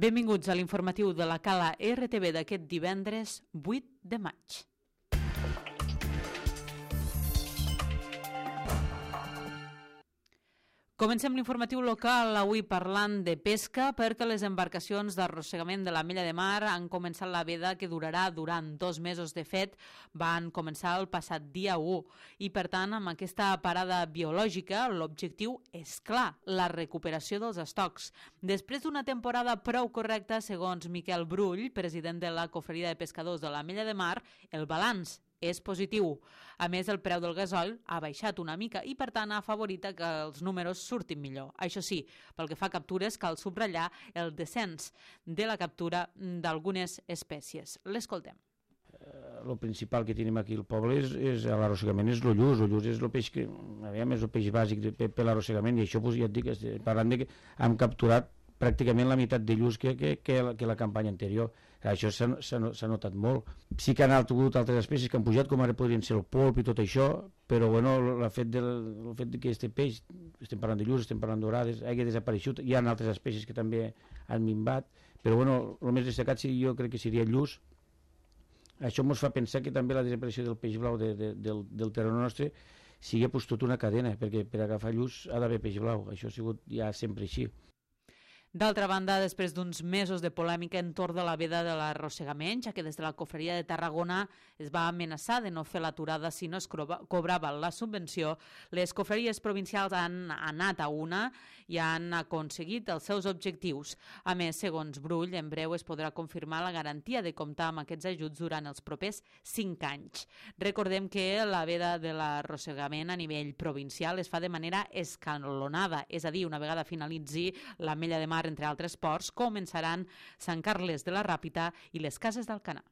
Benvinguts a l'informatiu de la Cala RTV d'aquest divendres 8 de maig. Comencem l'informatiu local avui parlant de pesca perquè les embarcacions d'arrossegament de l'Ametlla de Mar han començat la veda que durarà durant 2 mesos. De fet, van començar el passat dia 1 i, per tant, amb aquesta parada biològica, l'objectiu és clar, la recuperació dels estocs. Després d'una temporada prou correcta, segons Miquel Brull, president de la Cofreria de Pescadors de l'Ametlla de Mar, el balanç és positiu. A més, el preu del gasoil ha baixat una mica i, per tant, ha afavorit que els números surtin millor. Això sí, pel que fa a captures, cal subratllar el descens de la captura d'algunes espècies. L'escoltem. El principal que tenim aquí al poble és l'arrossegament, és el lluç. El lluç és el peix que, aviam, és el peix bàsic per l'arrossegament, i això, ja et dic, parlant de que hem capturat pràcticament la meitat de lluç que la campanya anterior. Això s'ha notat molt. Sí que han hagut altres espècies que han pujat, com ara podrien ser el polp i tot això, però bueno, el fet que aquest peix, estem parlant de lluç, estem parlant d'orades, hagi desapareixut. Hi ha altres espècies que també han minvat, però bueno, el més destacat jo crec que seria el lluç. Això ens fa pensar que també la desaparició del peix blau del terreny nostre sigui tot una cadena, perquè per agafar lluç ha d'haver peix blau. Això ha sigut ja sempre així. D'altra banda, després d'uns mesos de polèmica entorn de la veda de l'arrossegament, ja que des de la Cofreria de Tarragona es va amenaçar de no fer l'aturada si no es cobrava la subvenció, les cofreries provincials han anat a una i han aconseguit els seus objectius. A més, segons Brull, en breu es podrà confirmar la garantia de comptar amb aquests ajuts durant els propers 5 anys. Recordem que la veda de l'arrossegament a nivell provincial es fa de manera escalonada, és a dir, una vegada finalitzi l'Ametlla de Mar, entre altres ports, començaran Sant Carles de la Ràpita i les Cases d'Alcanar.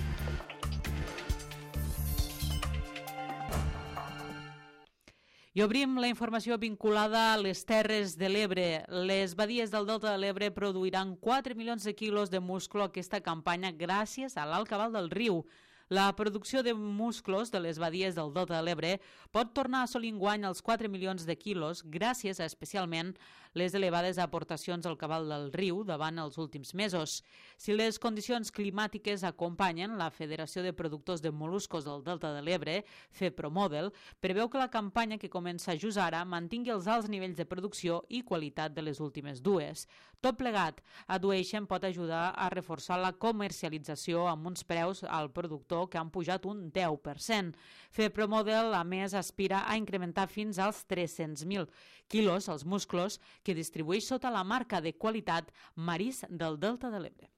I obrim la informació vinculada a les Terres de l'Ebre. Les badies del Delta de l'Ebre produiran 4 milions de quilos de musclo aquesta campanya gràcies a l'alt cabal del riu. La producció de musclos de les badies del Delta de l'Ebre pot tornar a assolir enguany els 4 milions de quilos gràcies a especialment les elevades aportacions al cabal del riu davant els últims mesos. Si les condicions climàtiques acompanyen, la Federació de Productors de Moluscos del Delta de l'Ebre, FEPROMODEL, preveu que la campanya que comença just ara mantingui els alts nivells de producció i qualitat de les últimes dues. Tot plegat, addueixen, pot ajudar a reforçar la comercialització amb uns preus al productor que han pujat un 10%. FEPROMODEL, a més, aspira a incrementar fins als 300.000 quilos els musclos que distribueix sota la marca de qualitat Marís del Delta de l'Ebre.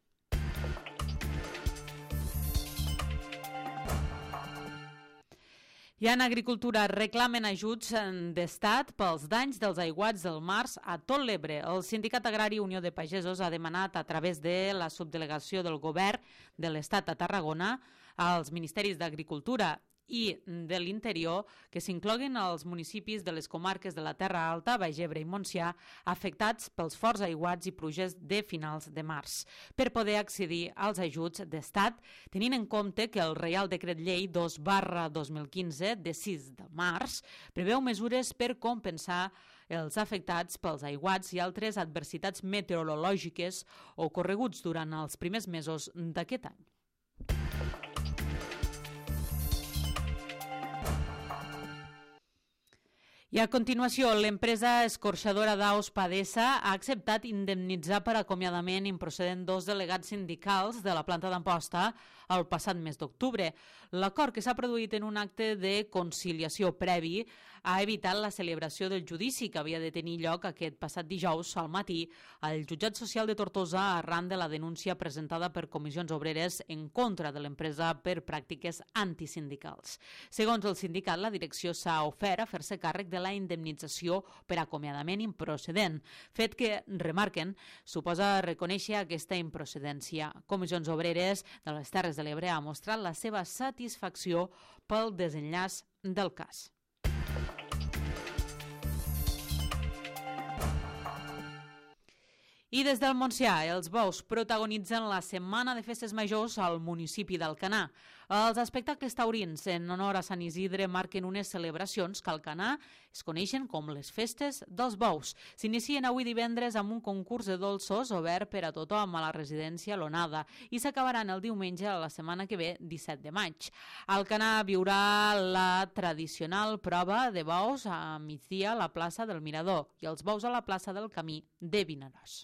I en agricultura reclamen ajuts d'estat pels danys dels aiguats del març a tot l'Ebre. El Sindicat Agrari Unió de Pagesos ha demanat a través de la subdelegació del govern de l'Estat a Tarragona als Ministeris d'Agricultura i de l'Interior que s'incloguin els municipis de les comarques de la Terra Alta, Baix Ebre i Montsià afectats pels forts aiguats i pluges de finals de març per poder accedir als ajuts d'estat, tenint en compte que el Reial Decret Llei 2/2015 de 6 de març preveu mesures per compensar els afectats pels aiguats i altres adversitats meteorològiques ocorreguts durant els primers mesos d'aquest any. I a continuació, l'empresa escorxadora d'aus Padesa ha acceptat indemnitzar per acomiadament improcedent 2 delegats sindicals de la planta d'Amposta el passat mes d'octubre. L'acord, que s'ha produït en un acte de conciliació previ, ha evitat la celebració del judici que havia de tenir lloc aquest passat dijous al matí al Jutjat Social de Tortosa arran de la denúncia presentada per comissions obreres en contra de l'empresa per pràctiques antisindicals. Segons el sindicat, la direcció s'ha ofert a fer-se càrrec de la indemnització per acomiadament improcedent, fet que, remarquen, suposa reconèixer aquesta improcedència. Comissions Obreres de les Terres de l'Ebre ha mostrat la seva satisfacció pel desenllaç del cas. I des del Montsià, els bous protagonitzen la Setmana de Festes Majors al municipi d'Alcanar. Els espectacles taurins en honor a Sant Isidre marquen unes celebracions que al Canà es coneixen com les festes dels bous. S'inicien avui divendres amb un concurs de dolços obert per a tothom a la residència L'Onada i s'acabaran el diumenge a la setmana que ve, 17 de maig. Al Canà viurà la tradicional prova de bous a migdia a la plaça del Mirador i els bous a la plaça del Camí de Vinaròs.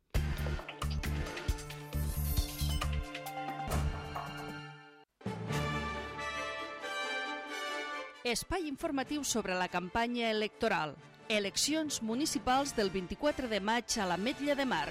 Espai informatiu sobre la campanya electoral. Eleccions municipals del 24 de maig a l'Ametlla de Mar.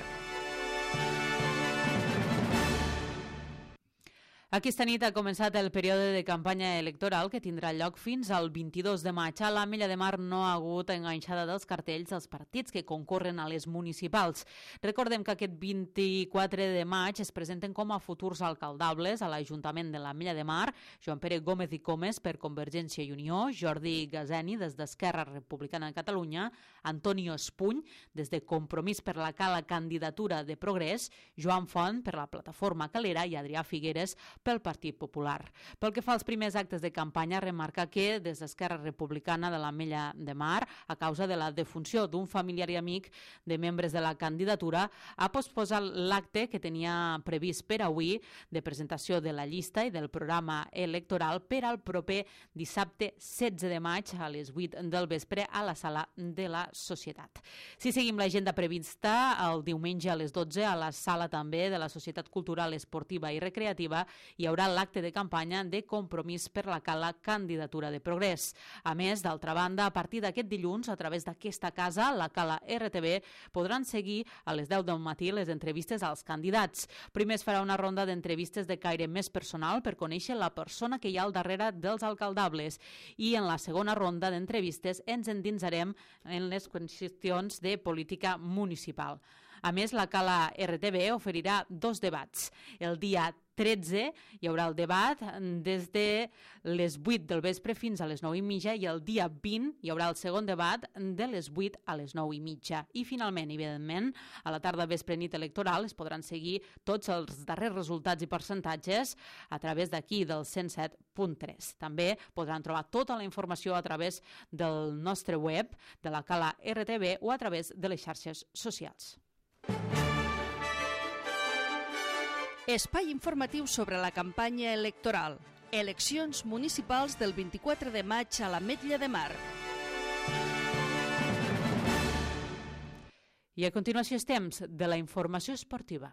Aquesta nit ha començat el període de campanya electoral que tindrà lloc fins al 22 de maig. A l'Ametlla de Mar no ha hagut enganxada dels cartells dels partits que concorren a les municipals. Recordem que aquest 24 de maig es presenten com a futurs alcaldables a l'Ajuntament de l'Ametlla de Mar Joan Pere Gómez i Comes per Convergència i Unió, Jordi Gazeni des d'Esquerra Republicana de Catalunya, Antonio Espuny des de Compromís per la Cala Candidatura de Progrés, Joan Font per la Plataforma Calera i Adrià Figueres pel Partit Popular. Pel que fa als primers actes de campanya, remarca que des d'Esquerra Republicana de l'Ametlla de Mar, a causa de la defunció d'un familiar i amic de membres de la candidatura, ha posposat l'acte que tenia previst per avui de presentació de la llista i del programa electoral per al proper dissabte 16 de maig a les 8 del vespre a la Sala de la Societat. Si seguim l'agenda prevista, el diumenge a les 12 a la Sala també de la Societat Cultural, Esportiva i Recreativa hi haurà l'acte de campanya de Compromís per la Cala Candidatura de Progrés. A més, d'altra banda, a partir d'aquest dilluns, a través d'aquesta casa, la Cala RTV, podran seguir a les 10 del matí les entrevistes als candidats. Primer es farà una ronda d'entrevistes de caire més personal per conèixer la persona que hi ha al darrere dels alcaldables i en la segona ronda d'entrevistes ens endinsarem en les qüestions de política municipal. A més, la Cala RTV oferirà 2 debats. El dia 13 hi haurà el debat des de les 8 del vespre fins a les 9:30 i el dia 20 hi haurà el segon debat de les 8 a les 9:30. I finalment, evidentment, a la tarda vespre nit electoral es podran seguir tots els darrers resultats i percentatges a través d'aquí del 107.3. També podran trobar tota la informació a través del nostre web, de la Cala RTV o a través de les xarxes socials. Espai informatiu sobre la campanya electoral. Eleccions municipals del 24 de maig a l'Ametlla de Mar. I a continuació és temps de la informació esportiva.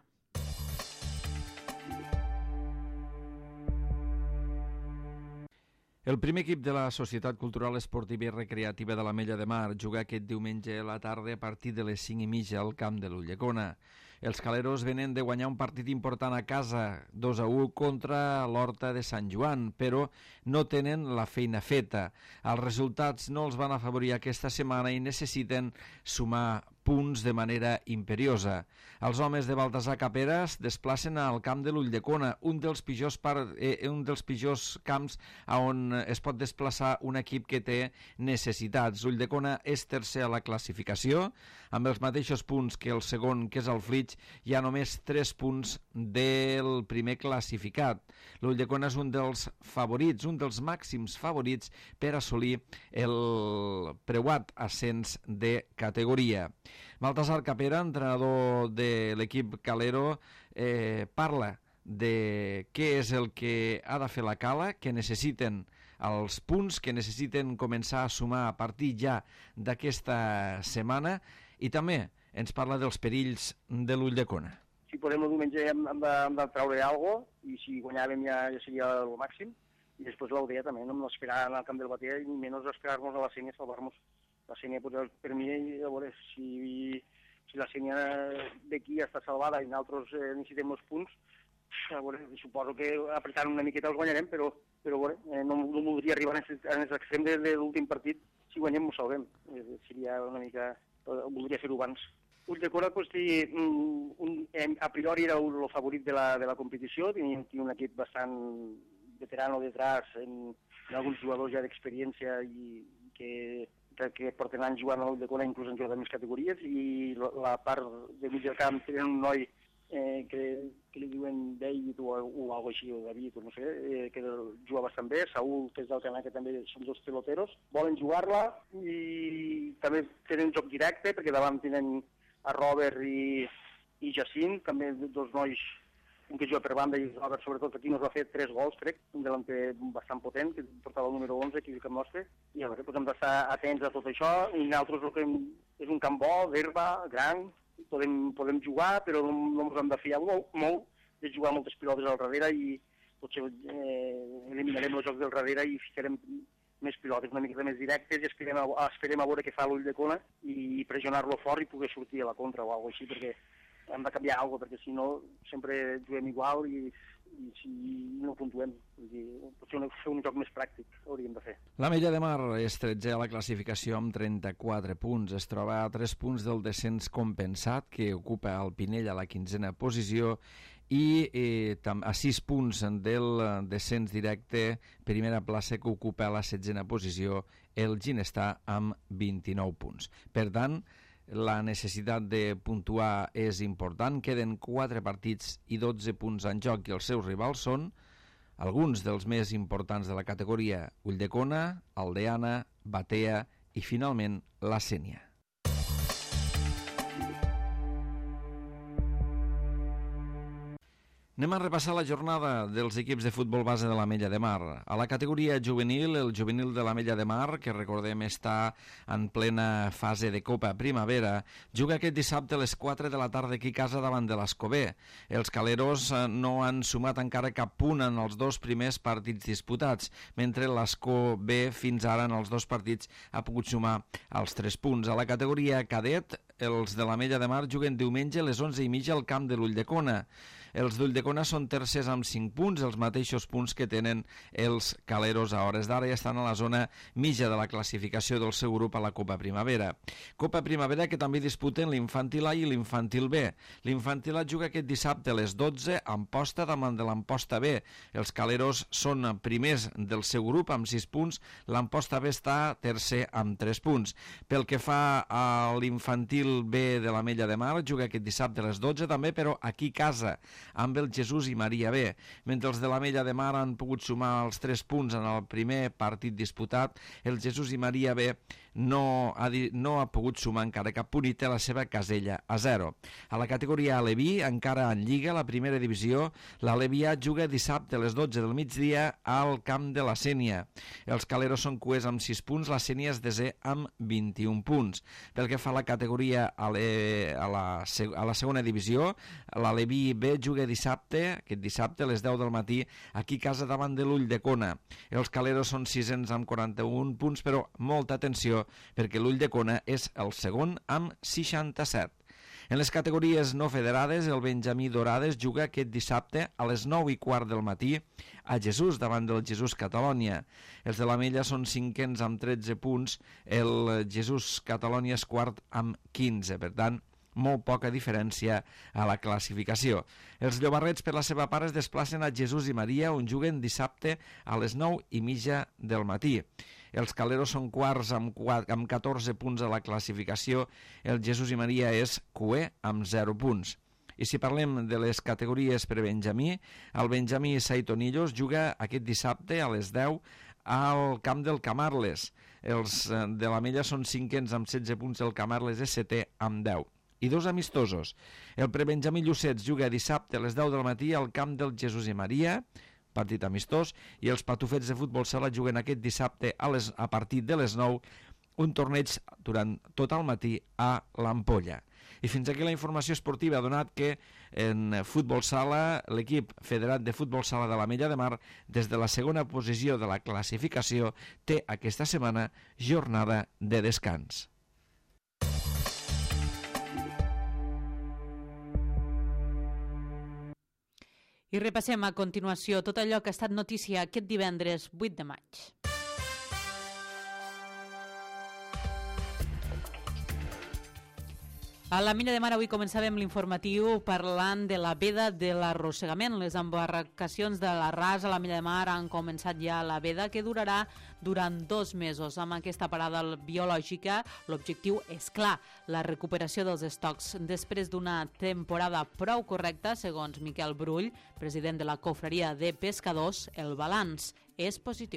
El primer equip de la Societat Cultural Esportiva i Recreativa de l'Ametlla de Mar juga aquest diumenge a la tarda a partir de les 5:30 al camp de l'Ulldecona. Els caleros venen de guanyar un partit important a casa, 2-1 contra l'Horta de Sant Joan, però no tenen la feina feta. Els resultats no els van afavorir aquesta setmana i necessiten sumar punts de manera imperiosa. Els homes de Baltasar Capera es desplacen al camp de l'Ulldecona, un dels pitjors camps on es pot desplaçar un equip que té necessitats. L'Ulldecona és tercer a la classificació, amb els mateixos punts que el segon, que és el Flix. Hi ha només 3 punts del primer classificat. L'Ulldecona és un dels favorits, un dels màxims favorits per assolir el preuat ascens de categoria. Baltasar Capera, entrenador de l'equip calero, parla de què és el que ha de fer la Cala, que necessiten els punts, que necessiten començar a sumar a partir ja d'aquesta setmana, i també ens parla dels perills de l'Ulldecona. Si podem el diumenge hem de treure alguna cosa, i si guanyàvem ja seria el màxim, i després l'Aldea també, no esperar anar al camp del Batea i menys esperar-nos a la Sènia, salvar-nos. La Sènia, per mi, a veure, si la Sènia d'aquí està salvada i nosaltres necessitem els punts, a veure, suposo que apretant una miqueta els guanyarem, però a veure, no voldria arribar a l'extrem de l'últim partit. Si guanyem, ho salvem. Seria una mica... voldria fer-ho abans. Ulldecona, a priori era el favorit de la competició, tenia un equip bastant veterano detrás, en alguns jugadors ja d'experiència i que porten anys jugant a l'Ulldecona, inclús en jocs de més categories, i la part de mig del camp tenen un noi que li diuen David o alguna cosa així, o David, o no sé, que juga bastant bé. Saúl, que és del Canà, que també són dos peloteros. Volen jugar-la i també tenen joc directe, perquè davant tenen a Robert i Jacint, també dos nois, un que juga per banda i Robert, sobretot, aquí nos va fer 3 gols, crec, un delanter bastant potent, que portava el número 11 aquí al camp nostre, i a veure, doncs hem d'estar atents a tot això, i nosaltres el que és un camp bo, d'herba, gran, podem jugar, però no ens hem de fiar molt de jugar moltes pilotes al darrere i potser eliminarem els jocs del darrere i ficarem més pilotes una mica més directes i esperem a veure què fa l'Ulldecona i pressionar-lo fort i poder sortir a la contra o alguna cosa així, perquè hem de canviar alguna cosa, perquè si no sempre juguem igual i si no puntuem. Potser fer un joc més pràctic hauríem de fer. L'Ametlla de Mar és 13 a la classificació amb 34 punts. Es troba a 3 punts del descens compensat, que ocupa el Pinell a la 15a posició, i a 6 punts del descens directe, primera plaça, que ocupa la 16a posició el Ginestar amb 29 punts. Per tant, la necessitat de puntuar és important. Queden 4 partits i 12 punts en joc i els seus rivals són alguns dels més importants de la categoria: Ulldecona, Aldeana, Batea i finalment la Sénia. Anem a repassar la jornada dels equips de futbol base de l'Ametlla de Mar. A la categoria juvenil, el juvenil de l'Ametlla de Mar, que recordem està en plena fase de Copa Primavera, juga aquest dissabte a les 4 de la tarda aquí a casa davant de l'Escobé. Els caleros no han sumat encara cap punt en els 2 primers partits disputats, mentre l'Escobé fins ara en els 2 partits ha pogut sumar els 3 punts. A la categoria cadet, els de l'Ametlla de Mar juguen diumenge a les 11:30 al camp de l'Ulldecona. Els d'Ulldecona són tercers amb 5 punts, els mateixos punts que tenen els caleros a hores d'ara, i estan a la zona mitja de la classificació del seu grup a la Copa Primavera. Copa Primavera que també disputen l'Infantil A i l'Infantil B. L'Infantil A juga aquest dissabte a les 12 a Amposta davant de l'Amposta B. Els caleros són primers del seu grup amb 6 punts, l'Amposta B està tercer amb 3 punts. Pel que fa a l'Infantil B de l'Ametlla de Mar, juga aquest dissabte a les 12 també, però aquí a casa, amb el Jesús i Maria B. Mentre els de l'Ametlla de Mar han pogut sumar els 3 punts en el primer partit disputat, el Jesús i Maria B no ha pogut sumar encara cap punt i té la seva casella a 0. A la categoria Aleví, encara en Lliga, la primera divisió, l'Alevià juga dissabte a les 12 del migdia al camp de la Sénia. Els caleros són cuers amb 6 punts, la Sénia és desè amb 21 punts. Pel que fa a la categoria a la segona divisió, l'Aleví B juga aquest dissabte a les 10 del matí aquí a casa davant de l'Ulldecona. Els caleros són sisens amb 41 punts, però molta atenció perquè l'Ulldecona és el segon amb 67. En les categories no federades, el Benjamí Dorades juga aquest dissabte a les 9:15 del matí a Jesús, davant del Jesús Catalònia. Els de l'Ametlla són cinquens amb 13 punts, el Jesús Catalònia és quart amb 15, per tant, molt poca diferència a la classificació. Els llobarrets, per la seva part, es desplacen a Jesús i Maria, on juguen dissabte a les 9:30 del matí. Els caleros són quarts amb 14 punts a la classificació. El Jesús i Maria és cuer amb 0 punts. I si parlem de les categories per Benjamí, el Benjamí Saitonillos juga aquest dissabte a les 10 al camp del Camarles. Els de l'Ametlla són cinquens amb 16 punts, el Camarles és setè amb 10. I 2 amistosos. El prebenjamí Llucets juga dissabte a les 10 del matí al camp del Jesús i Maria, partit amistós, i els patufets de futbol sala juguen aquest dissabte a partir de les 9 un torneig durant tot el matí a l'Ampolla. I fins aquí la informació esportiva, donat que en futbol sala l'equip federat de futbol sala de l'Ametlla de Mar, des de la segona posició de la classificació, té aquesta setmana jornada de descans. I repassem a continuació tot allò que ha estat notícia aquest divendres 8 de maig. A la Milla de Mar avui començàvem l'informatiu parlant de la veda de l'arrossegament. Les embarcacions de la RAS a la Milla de Mar han començat ja la veda, que durarà durant 2 mesos. Amb aquesta parada biològica, l'objectiu és clar, la recuperació dels estocs. Després d'una temporada prou correcta, segons Miquel Brull, president de la Confraria de Pescadors, el balanç és positiu.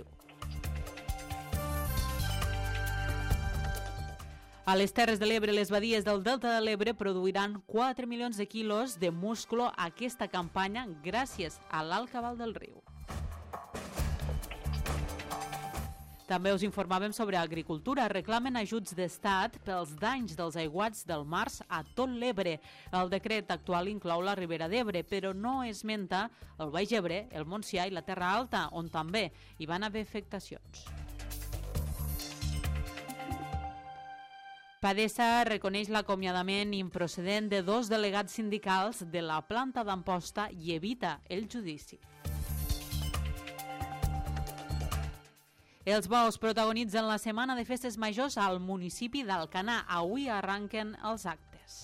A les Terres de l'Ebre, les badies del Delta de l'Ebre produiran 4 milions de quilos de musclo aquesta campanya gràcies a l'alt cabal del riu. També us informàvem sobre agricultura. Reclamen ajuts d'estat pels danys dels aiguats del març a tot l'Ebre. El decret actual inclou la Ribera d'Ebre, però no esmenta el Baix Ebre, el Montsià i la Terra Alta, on també hi van haver afectacions. Padesa reconeix l'acomiadament improcedent de 2 delegats sindicals de la planta d'Amposta i evita el judici. Els bous protagonitzen la setmana de festes majors al municipi d'Alcanar. Avui arranquen els actes.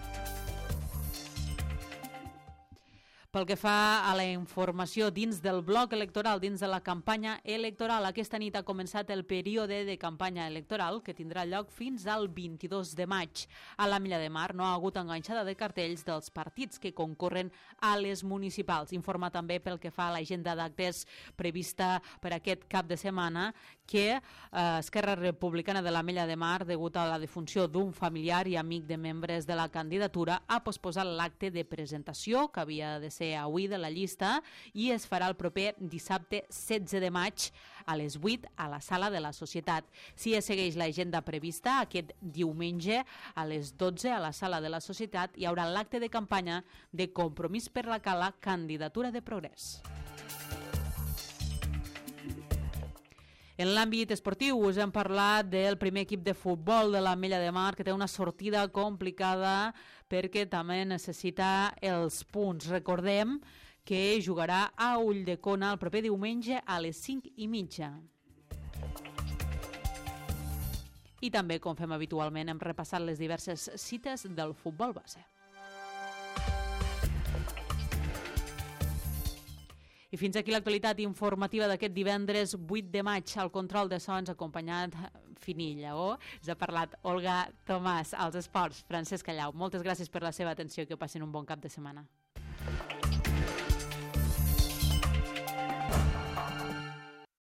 Pel que fa a la informació dins del bloc electoral, dins de la campanya electoral, aquesta nit ha començat el període de campanya electoral que tindrà lloc fins al 22 de maig. A la Milla de Mar no ha hagut enganxada de cartells dels partits que concorren a les municipals. Informa també pel que fa a l'agenda d'actes prevista per aquest cap de setmana que Esquerra Republicana de la Milla de Mar, degut a la defunció d'un familiar i amic de membres de la candidatura, ha posposat l'acte de presentació que havia de ser avui de la llista i es farà el proper dissabte 16 de maig a les 8 a la Sala de la Societat. Si es segueix l'agenda prevista, aquest diumenge a les 12 a la Sala de la Societat hi haurà l'acte de campanya de Compromís per la Cala, candidatura de Progrés. En l'àmbit esportiu us hem parlat del primer equip de futbol de la Milla de Mar, que té una sortida complicada perquè també necessita els punts. Recordem que jugarà a Ulldecona el proper diumenge a les 5:30. I també, com fem habitualment, hem repassat les diverses cites del futbol base. I fins aquí l'actualitat informativa d'aquest divendres 8 de maig. Al control de so ens ha acompanyat Fini Lleó. Us ha parlat Olga Tomàs, als esports, Francesc Callau. Moltes gràcies per la seva atenció i que passin un bon cap de setmana.